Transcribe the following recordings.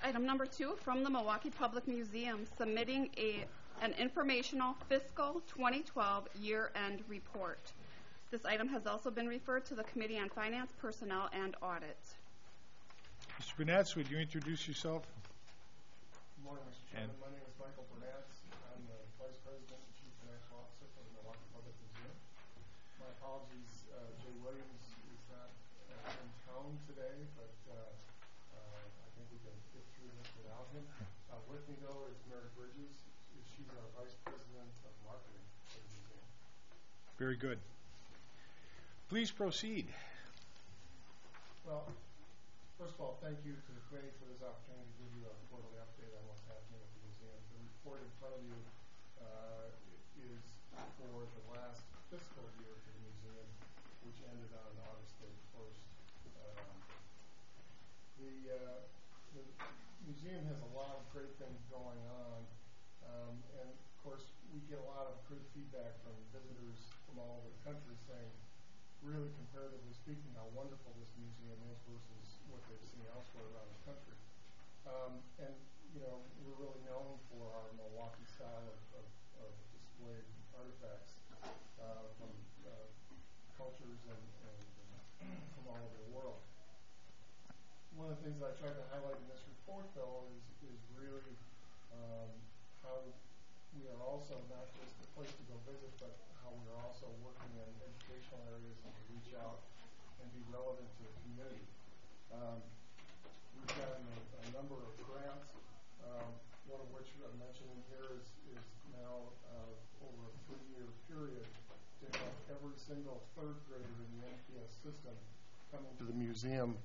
Item number 2, from the Milwaukee Public Museum, submitting an informational fiscal 2012 year-end report. This item has also been referred to the Committee on Finance, Personnel, and Audit. Mr. Burnatz, would you introduce yourself? Good morning, Mr. Chairman. My name is Michael Burnatz. I'm the Vice President and Chief Financial Officer for the Milwaukee Public Museum. My apologies, Jay Williams is not in town today, but I think we can get through this without him. With me, though, is Mary Bridges. She's our Vice President of Marketing for the museum. Very good. Please proceed. Well, first of all, thank you to the committee for this opportunity to give you a quarterly update on what's happening at the museum. The report in front of you is for the last fiscal year for the museum, which ended on August 31st. The museum has a lot of great things going on, and of course we get a lot of good feedback from visitors from all over the country saying, really comparatively speaking, how wonderful this museum is versus what they've seen elsewhere around the country. And, you know, we're really known for our Milwaukee style of displayed artifacts from cultures and from all over the world. One of the things that I tried to highlight in this report, though, is really how we are also not just a place to go visit, but how we are also working in educational areas and to reach out and be relevant to the community. We've gotten a number of grants, one of which I'm mentioning here is now over a 3-year period to have every single third grader in the NPS system come into the museum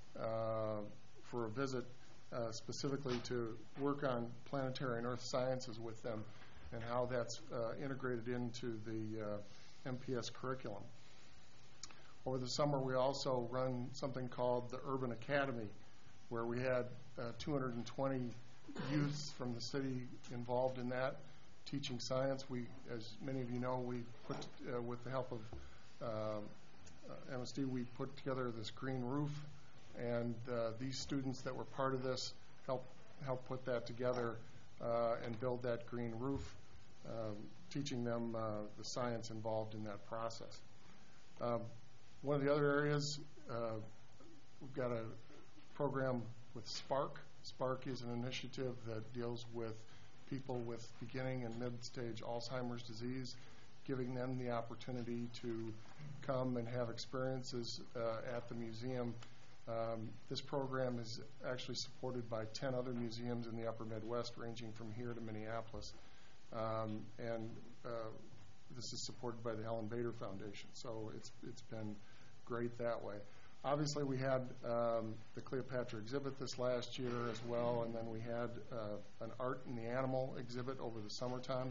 for a visit, specifically to work on planetary and earth sciences with them and how that's integrated into the MPS curriculum. Over the summer, we also run something called the Urban Academy, where we had 220 youths from the city involved in that, teaching science. We, as many of you know, we put, with the help of MSD, we put together this green roof, and these students that were part of this helped put that together and build that green roof, teaching them the science involved in that process. One of the other areas, we've got a program with Spark. Spark is an initiative that deals with people with beginning and mid-stage Alzheimer's disease, giving them the opportunity to come and have experiences at the museum. This program is actually supported by 10 other museums in the upper Midwest, ranging from here to Minneapolis. And this is supported by the Helen Bader Foundation, so it's been great that way. Obviously, we had the Cleopatra exhibit this last year as well, and then we had an art in the animal exhibit over the summertime,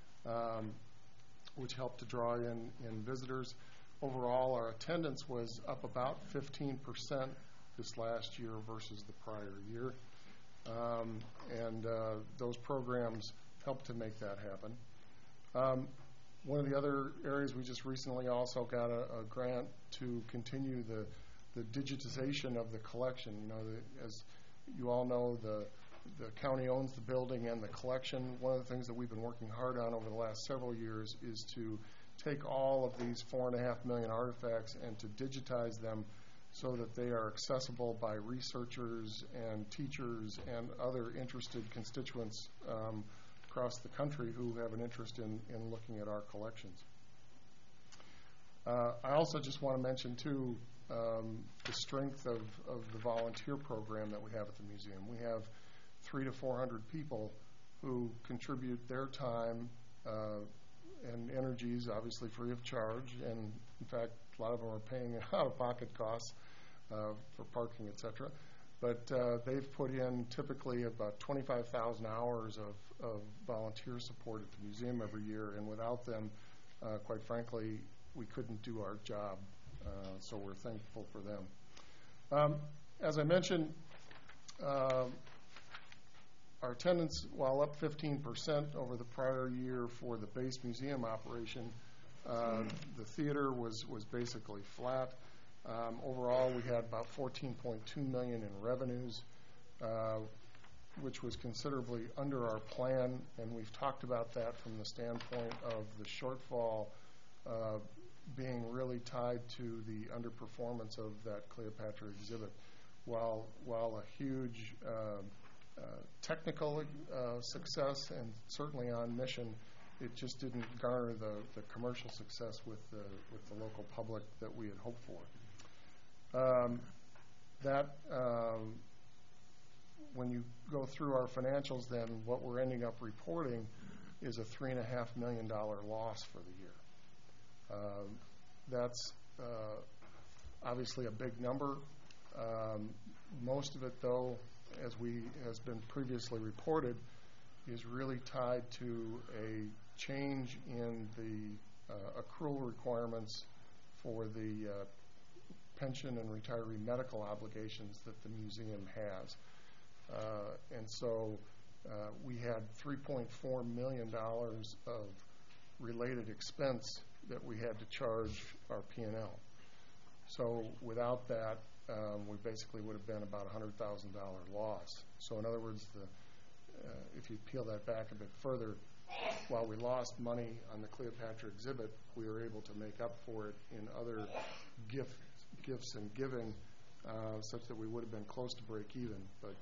which helped to draw in visitors. Overall, our attendance was up about 15% this last year versus the prior year, and those programs helped to make that happen. One of the other areas, we just recently also got a grant to continue the digitization of the collection. You know, as you all know, the county owns the building and the collection. One of the things that we've been working hard on over the last several years is to take all of these 4.5 million artifacts and to digitize them so that they are accessible by researchers and teachers and other interested constituents across the country who have an interest in looking at our collections. I also just want to mention, too, the strength of the volunteer program that we have at the museum. We have 300 to 400 people who contribute their time and energies, obviously free of charge, and in fact, a lot of them are paying out-of-pocket costs for parking, et cetera. But they've put in typically about 25,000 hours of volunteer support at the museum every year, and without them, quite frankly, we couldn't do our job. So we're thankful for them. As I mentioned, our attendance, while up 15% over the prior year for the base museum operation, the theater was basically flat. Overall, we had about $14.2 million in revenues. which was considerably under our plan, and we've talked about that from the standpoint of the shortfall being really tied to the underperformance of that Cleopatra exhibit. While a huge technical success and certainly on mission, it just didn't garner the commercial success with the local public that we had hoped for. When you go through our financials, then what we're ending up reporting is a $3.5 million loss for the year. That's obviously a big number. Most of it, though, has been previously reported, is really tied to a change in the accrual requirements for the pension and retiree medical obligations that the museum has. And so we had $3.4 million of related expense that we had to charge our P&L. So without that, we basically would have been about a $100,000 loss. So in other words, if you peel that back a bit further, while we lost money on the Cleopatra exhibit, we were able to make up for it in other gifts and giving, such that we would have been close to break even. But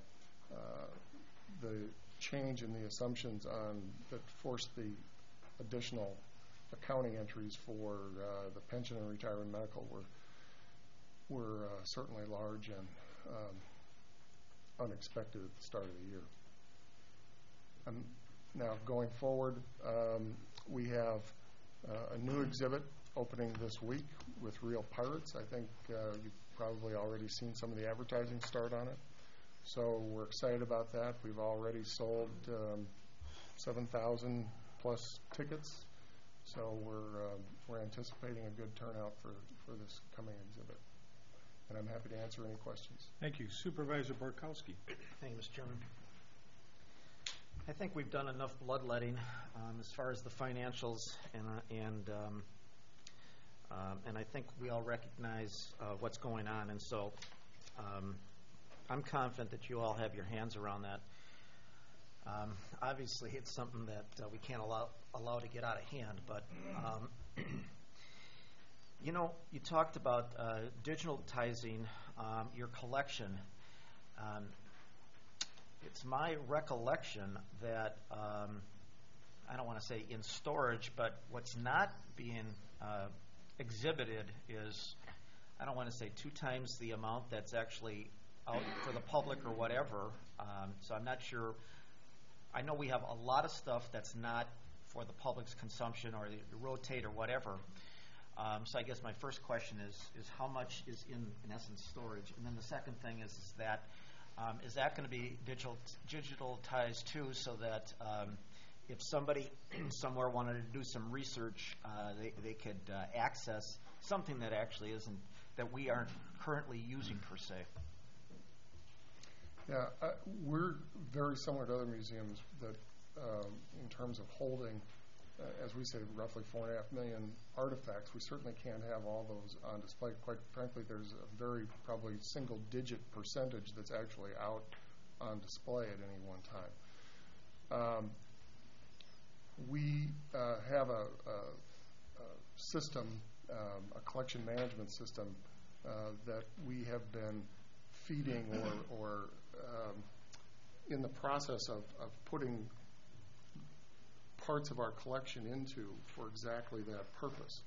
the change in the assumptions that forced the additional accounting entries for the pension and retirement medical were certainly large and unexpected at the start of the year. Now, going forward, we have a new exhibit opening this week with Real Pirates. I think you've probably already seen some of the advertising start on it. So we're excited about that. We've already sold 7,000 plus tickets. So we're anticipating a good turnout for this coming exhibit. And I'm happy to answer any questions. Thank you. Supervisor Borkowski. Thank you, Mr. Chairman. I think we've done enough bloodletting as far as the financials, and I think we all recognize what's going on, and so I'm confident that you all have your hands around that. Obviously, it's something that we can't allow to get out of hand, but you know, you talked about digitalizing your collection. It's my recollection that, I don't want to say in storage, but what's not being exhibited is, I don't want to say 2 times the amount that's actually out for the public or whatever. So I'm not sure. I know we have a lot of stuff that's not for the public's consumption or rotate or whatever. So I guess my first question is how much is in essence storage? And then the second thing is that is that going to be digitalized too, so that if somebody somewhere wanted to do some research, they could access something that actually isn't, that we aren't currently using per se? Yeah, we're very similar to other museums that, in terms of holding, as we say, roughly 4.5 million artifacts. We certainly can't have all those on display. Quite frankly, there's a very probably single-digit percentage that's actually out on display at any one time. We have a system, a collection management system that we have been feeding or in the process of putting parts of our collection into for exactly that purpose.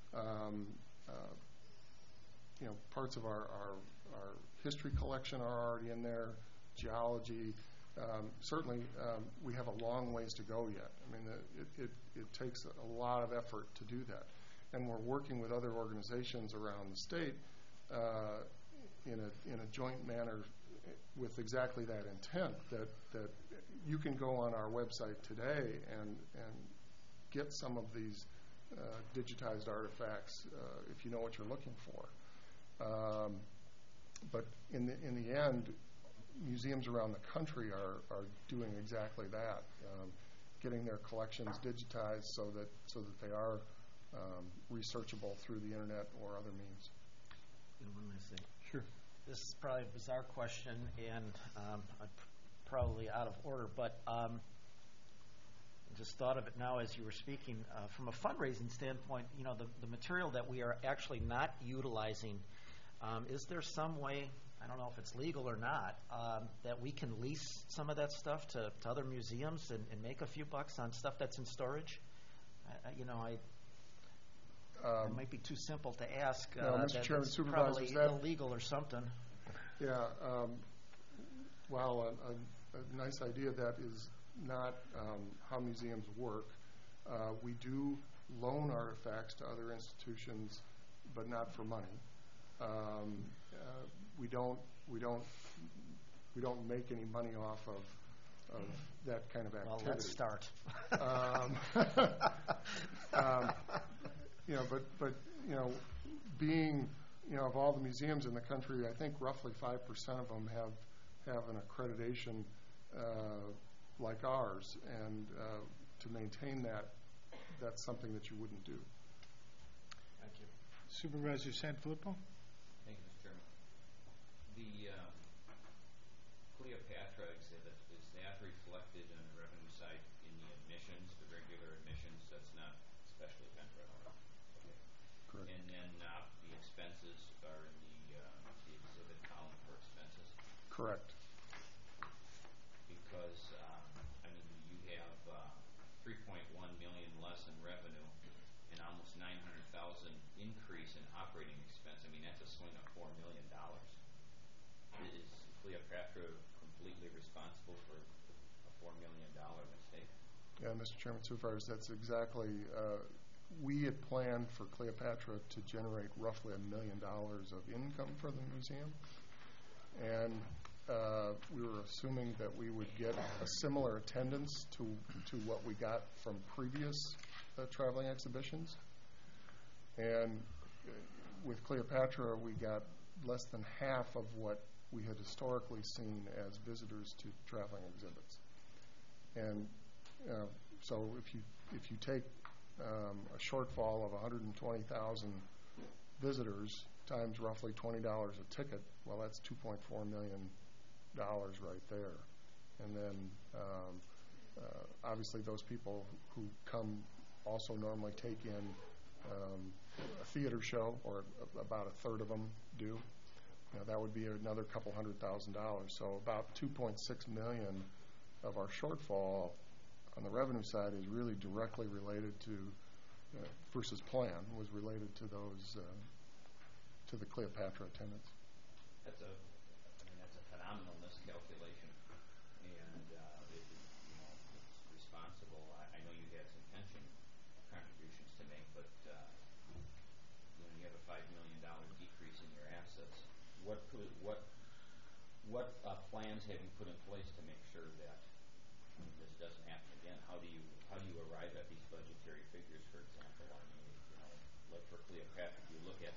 Parts of our history collection are already in there, geology. Certainly, we have a long ways to go yet. I mean, it takes a lot of effort to do that. And we're working with other organizations around the state in a joint manner with exactly that intent, that you can go on our website today and get some of these digitized artifacts if you know what you're looking for. But in the end, museums around the country are doing exactly that, getting their collections digitized so that they are researchable through the internet or other means. And one last thing. Sure. This is probably a bizarre question, and I probably out of order, but just thought of it now as you were speaking. From a fundraising standpoint, the material that we are actually not utilizing, is there some way, I don't know if it's legal or not, that we can lease some of that stuff to other museums and make a few bucks on stuff that's in storage? It might be too simple to ask. No, Mr. that Chairman, it's Supervisors, probably illegal or something. Yeah, well, a nice idea. That is not how museums work. We do loan artifacts to other institutions, but not for money. We don't make any money off of that kind of activity. Well, let's start. But being of all the museums in the country, I think roughly 5% of them have an accreditation like ours, and to maintain that, that's something that you wouldn't do. Thank you. Supervisor Sanfilippo? Thank you, Mr. Chairman. The Cleopatra exhibit, is that reflected on the revenue side in the admissions, the regular admissions? That's not special event revenue? Okay. Correct. And then the expenses are in the exhibit column for expenses? Correct. Because, you have 3.1 million less in revenue and almost 900,000 increase in operating expense. That's a swing of $4 million. Is Cleopatra completely responsible for a $4 million mistake? Yeah, Mr. Chairman, Supervisors, that's exactly. We had planned for Cleopatra to generate roughly $1 million of income for the museum, and we were assuming that we would get a similar attendance to what we got from previous traveling exhibitions. And with Cleopatra, we got less than half of what we had historically seen as visitors to traveling exhibits. And so if you take a shortfall of 120,000 visitors times roughly $20 a ticket, well, that's $2.4 million right there. And then obviously those people who come also normally take in a theater show, or about a third of them do. That would be another couple $100,000. So about $2.6 million of our shortfall on the revenue side is really directly related to, versus plan, was related to those, to the Cleopatra attendance. That's a phenomenal miscalculation, and it's responsible. I know you had some pension contributions to make, but you have a $5 million decrease in your assets. What plans have you put in place to make sure that this doesn't happen again? How do you arrive at these budgetary figures, for example? Like for Cleopatra, if you look at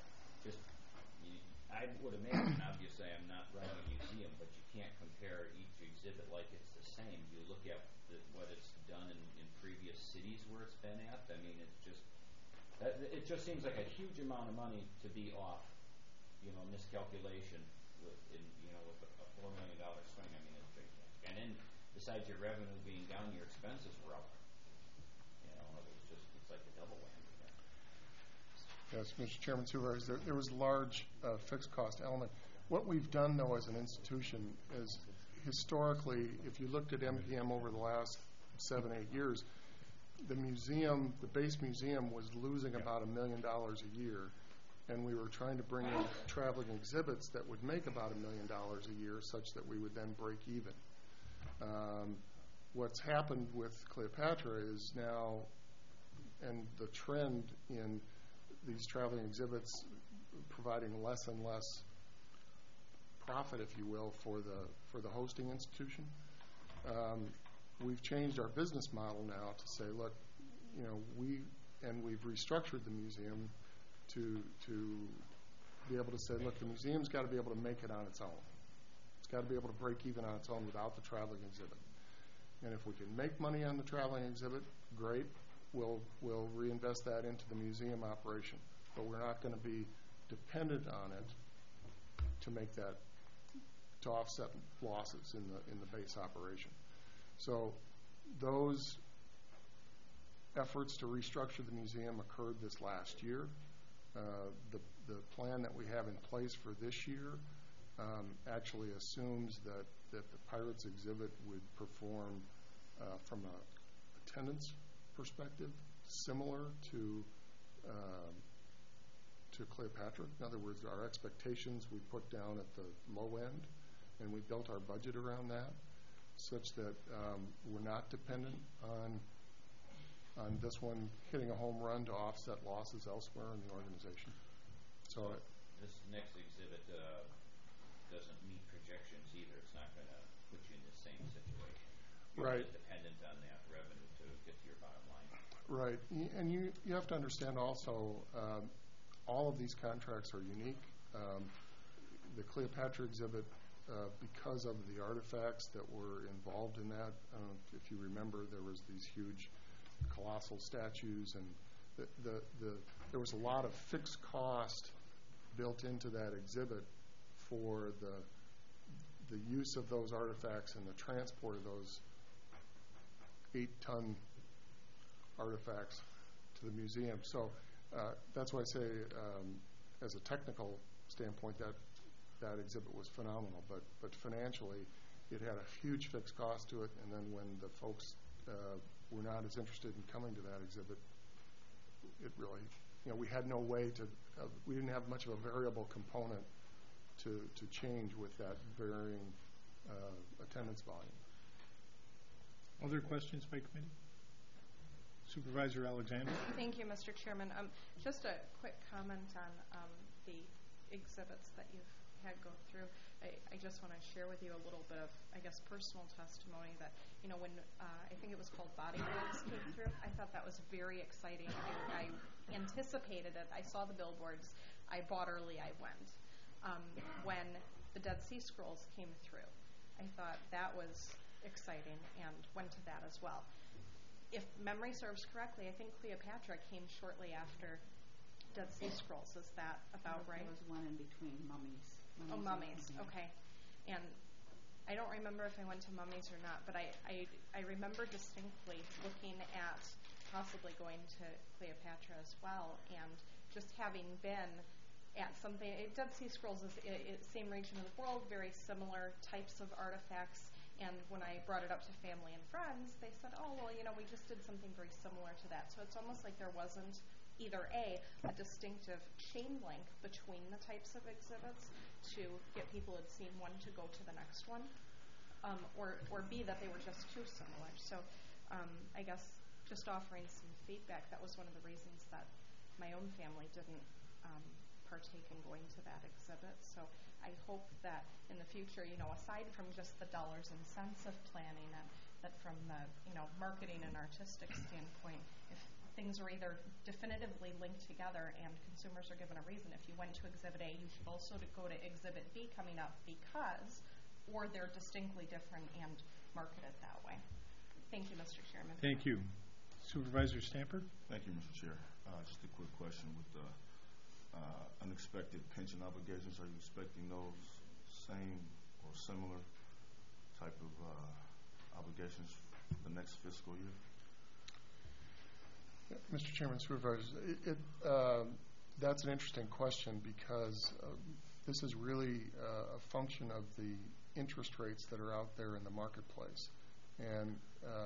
I would imagine, obviously, I'm not running a museum, but you can't compare each exhibit like it's the same. You look at what it's done in previous cities where it's been at. It just seems like a huge amount of money to be off, miscalculation with a $4 million swing. And then besides your revenue being down, your expenses were up. It's like a double whammy there. Yes, Mr. Chairman, Supervisors, there was a large fixed cost element. What we've done, though, as an institution is historically, if you looked at MPM over the last 7-8 years, the base museum was losing about $1 million a year, and we were trying to bring in traveling exhibits that would make about $1 million a year, such that we would then break even. What's happened with Cleopatra is now, and the trend in these traveling exhibits providing less and less profit, if you will, for the hosting institution. We've changed our business model now to say, look, we've restructured the museum to be able to say, look, the museum's got to be able to make it on its own. It's got to be able to break even on its own without the traveling exhibit. And if we can make money on the traveling exhibit, great. We'll reinvest that into the museum operation. But we're not going to be dependent on it to make that to offset losses in the base operation. So those efforts to restructure the museum occurred this last year. The plan that we have in place for this year actually assumes that the Pirates exhibit would perform from a attendance perspective similar to Cleopatra. In other words, our expectations we put down at the low end, and we built our budget around that, such that we're not dependent on this one hitting a home run to offset losses elsewhere in the organization. So this next exhibit doesn't meet projections either. It's not going to put you in the same situation. You're right. dependent on that revenue to get to your bottom line. Right, and you have to understand also, all of these contracts are unique. The Cleopatra exhibit, because of the artifacts that were involved in that, if you remember, there was these huge colossal statues, and there was a lot of fixed cost built into that exhibit for the use of those artifacts and the transport of those 8-ton artifacts to the museum. So that's why I say, as a technical standpoint, that exhibit was phenomenal. But financially, it had a huge fixed cost to it. And then when the folks were not as interested in coming to that exhibit, it really, we had no way to. We didn't have much of a variable component to change with that varying attendance volume. Other questions by committee? Supervisor Alexander. Thank you, Mr. Chairman. Just a quick comment on the exhibits that you've had go through. I just want to share with you a little bit of, I guess, personal testimony that, when I think it was called Body Bags came through, I thought that was very exciting. I anticipated it. I saw the billboards. I bought early. I went. When the Dead Sea Scrolls came through, I thought that was exciting and went to that as well. If memory serves correctly, I think Cleopatra came shortly after Dead Sea Scrolls. Is that about right? There was one in between, Mummies. Oh, Mummies. Okay. And I don't remember if I went to Mummies or not, but I remember distinctly looking at possibly going to Cleopatra as well, and just having been at something. Dead Sea Scrolls is same region of the world, very similar types of artifacts. And when I brought it up to family and friends, they said, oh, well, we just did something very similar to that. So it's almost like there wasn't either A, distinctive chain link between the types of exhibits to get people who had seen one to go to the next one, or B, that they were just too similar. So I guess just offering some feedback, that was one of the reasons that my own family didn't partake in going to that exhibit. So I hope that in the future, aside from just the dollars and cents of planning, and that from the marketing and artistic standpoint, if things are either definitively linked together and consumers are given a reason, if you went to Exhibit A, you should also go to Exhibit B coming up because, or they're distinctly different and marketed that way. Thank you, Mr. Chairman. Thank you. Supervisor Stamper? Thank you, Mr. Chair. Just a quick question with the unexpected pension obligations. Are you expecting those same or similar type of obligations for the next fiscal year? Mr. Chairman, Supervisors, that's an interesting question because this is really a function of the interest rates that are out there in the marketplace. And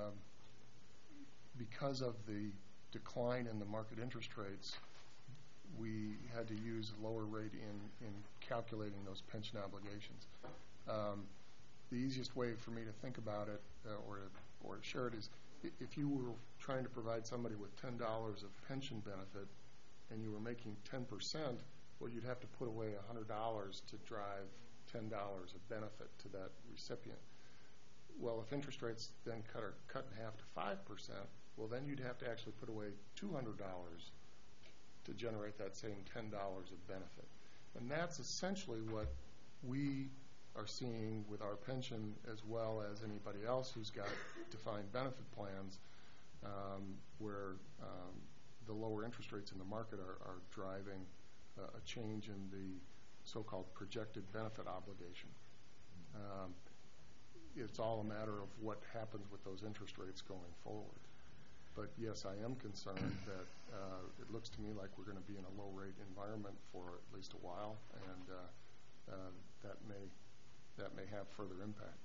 because of the decline in the market interest rates, we had to use a lower rate in calculating those pension obligations. The easiest way for me to think about it or to share it is if you were trying to provide somebody with $10 of pension benefit and you were making 10%, well, you'd have to put away $100 to drive $10 of benefit to that recipient. Well, if interest rates then cut in half to 5%, well, then you'd have to actually put away $200 to generate that same $10 of benefit. And that's essentially what we are seeing with our pension as well as anybody else who's got defined benefit plans where the lower interest rates in the market are driving a change in the so-called projected benefit obligation. It's all a matter of what happens with those interest rates going forward. But yes, I am concerned that it looks to me like we're going to be in a low-rate environment for at least a while, and that may have further impact.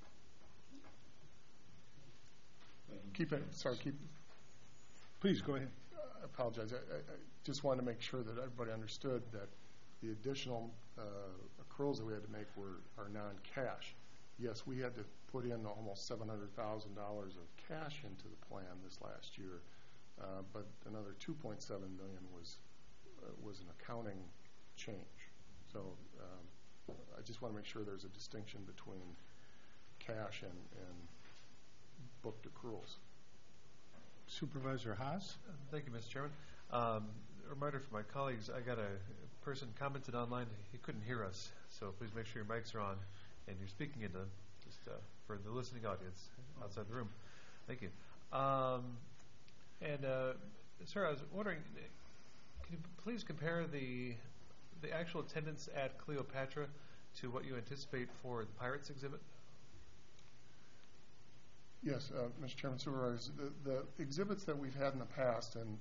Please go ahead. I apologize. I just wanted to make sure that everybody understood that the additional accruals that we had to make are non-cash. Yes, we had to put in almost $700,000 of cash into the plan this last year, but another $2.7 million was an accounting change. So I just want to make sure there's a distinction between cash and booked accruals. Supervisor Haas? Thank you, Mr. Chairman. A reminder for my colleagues, I got a person commented online, he couldn't hear us, so please make sure your mics are on and you're speaking into just for the listening audience outside the room. Thank you. Sir, I was wondering, can you please compare the actual attendance at Cleopatra to what you anticipate for the Pirates exhibit? Yes, Mr. Chairman, Supervisors, the exhibits that we've had in the past and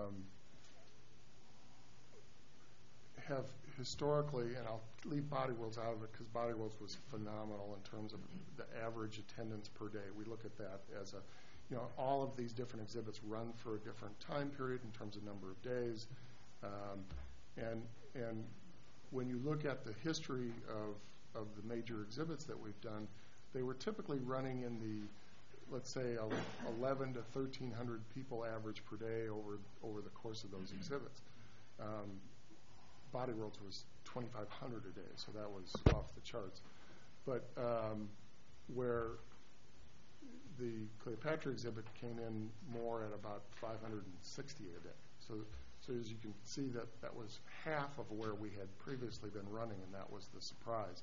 have historically, and I'll leave Body Worlds out of it because Body Worlds was phenomenal in terms of the average attendance per day. We look at that as all of these different exhibits run for a different time period in terms of number of days. And when you look at the history of the major exhibits that we've done, they were typically running in the, let's say, 1,100 to 1,300 people average per day over the course of those exhibits. Body Worlds was 2,500 a day, so that was off the charts. But where the Cleopatra exhibit came in more at about 560 a day. So as you can see, that was half of where we had previously been running, and that was the surprise.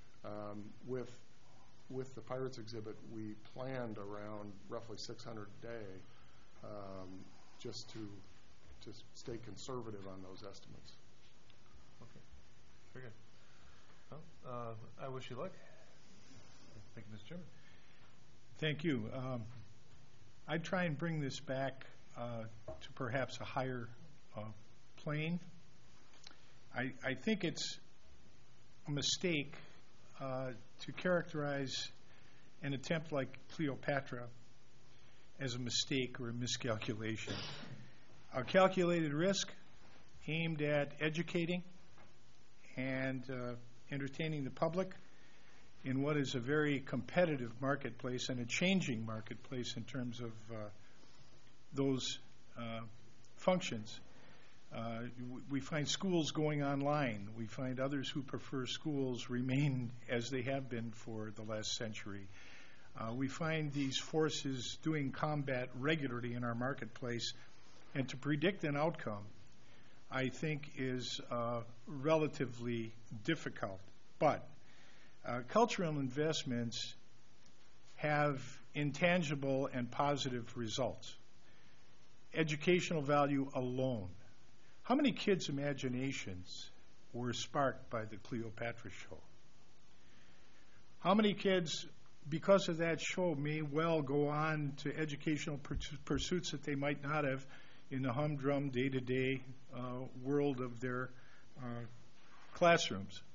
With the Pirates exhibit, we planned around roughly 600 a day, just to stay conservative on those estimates. Okay, very good. Well, I wish you luck. Thank you, Mr. Chairman. Thank you. I'd try and bring this back to perhaps a higher plane. I think it's a mistake to characterize an attempt like Cleopatra as a mistake or a miscalculation. A calculated risk aimed at educating and entertaining the public in what is a very competitive marketplace and a changing marketplace in terms of those functions. We find schools going online. We find others who prefer schools remain as they have been for the last century. We find these forces doing combat regularly in our marketplace, and to predict an outcome, I think, is relatively difficult. But cultural investments have intangible and positive results. Educational value alone. How many kids' imaginations were sparked by the Cleopatra show? How many kids, because of that show, may well go on to educational pursuits that they might not have in the humdrum day-to-day world of their classrooms?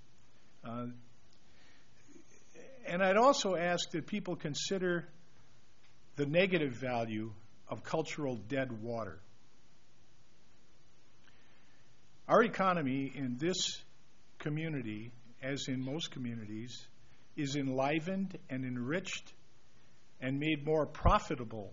And I'd also ask that people consider the negative value of cultural dead water. Our economy in this community, as in most communities, is enlivened and enriched and made more profitable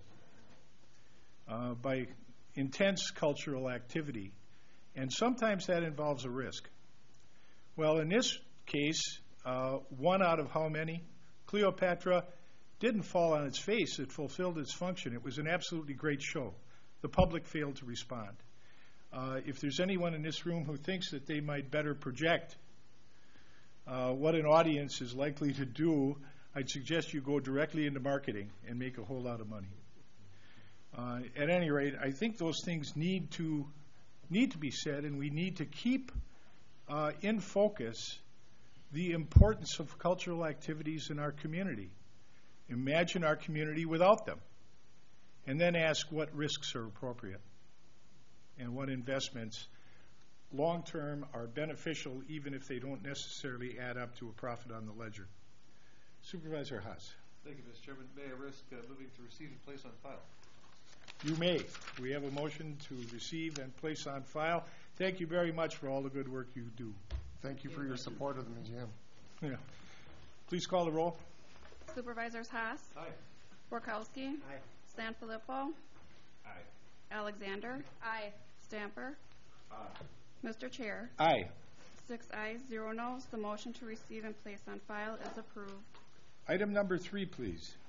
by intense cultural activity. And sometimes that involves a risk. Well, in this case, one out of how many? Cleopatra didn't fall on its face. It fulfilled its function. It was an absolutely great show. The public failed to respond. If there's anyone in this room who thinks that they might better project what an audience is likely to do, I'd suggest you go directly into marketing and make a whole lot of money. At any rate, I think those things need to be said, and we need to keep in focus the importance of cultural activities in our community. Imagine our community without them. And then ask what risks are appropriate and what investments long-term are beneficial even if they don't necessarily add up to a profit on the ledger. Supervisor Haas. Thank you, Mr. Chairman. May I risk moving to receive and place on file? You may. We have a motion to receive and place on file. Thank you very much for all the good work you do. Thank you for your support of the museum. Yeah. Please call the roll. Supervisors Haas, Aye. Borkowski, Sanfilippo, Aye. Alexander, Aye. Stamper. Mr. Chair, Aye. 6 ayes, 0 noes. The motion to receive and place on file is approved. Item number 3, please.